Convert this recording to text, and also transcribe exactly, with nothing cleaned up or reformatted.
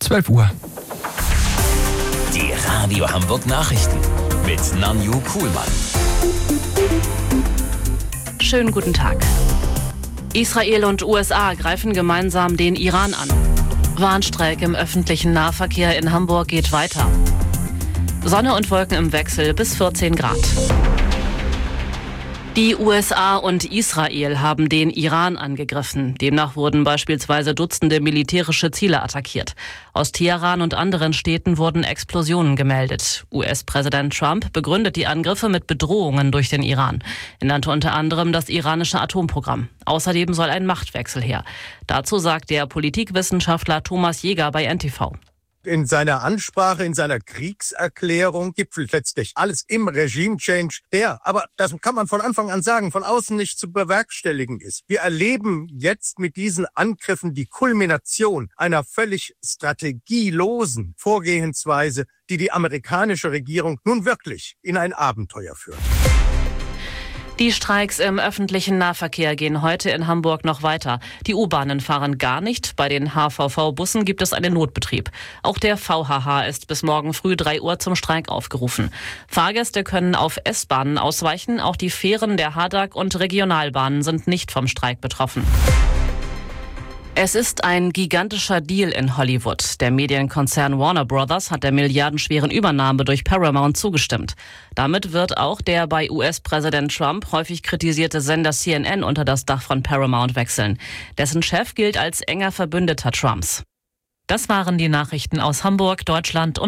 zwölf Uhr. Die Radio Hamburg Nachrichten mit Nanju Kuhlmann. Schönen guten Tag. Israel und U S A greifen gemeinsam den Iran an. Warnstreik im öffentlichen Nahverkehr in Hamburg geht weiter. Sonne und Wolken im Wechsel bis vierzehn Grad. Die U S A und Israel haben den Iran angegriffen. Demnach wurden beispielsweise Dutzende militärische Ziele attackiert. Aus Teheran und anderen Städten wurden Explosionen gemeldet. U S-Präsident Trump begründet die Angriffe mit Bedrohungen durch den Iran. Er nannte unter anderem das iranische Atomprogramm. Außerdem soll ein Machtwechsel her. Dazu sagt der Politikwissenschaftler Thomas Jäger bei N T V. In seiner Ansprache, in seiner Kriegserklärung gipfelt letztlich alles im Regime-Change, der, aber das kann man von Anfang an sagen, von außen nicht zu bewerkstelligen ist. Wir erleben jetzt mit diesen Angriffen die Kulmination einer völlig strategielosen Vorgehensweise, die die amerikanische Regierung nun wirklich in ein Abenteuer führt. Die Streiks im öffentlichen Nahverkehr gehen heute in Hamburg noch weiter. Die U-Bahnen fahren gar nicht. Bei den H V V-Bussen gibt es einen Notbetrieb. Auch der V H H ist bis morgen früh drei Uhr zum Streik aufgerufen. Fahrgäste können auf S-Bahnen ausweichen. Auch die Fähren der H D A G und Regionalbahnen sind nicht vom Streik betroffen. Es ist ein gigantischer Deal in Hollywood. Der Medienkonzern Warner Brothers hat der milliardenschweren Übernahme durch Paramount zugestimmt. Damit wird auch der bei U S-Präsident Trump häufig kritisierte Sender C N N unter das Dach von Paramount wechseln. Dessen Chef gilt als enger Verbündeter Trumps. Das waren die Nachrichten aus Hamburg, Deutschland und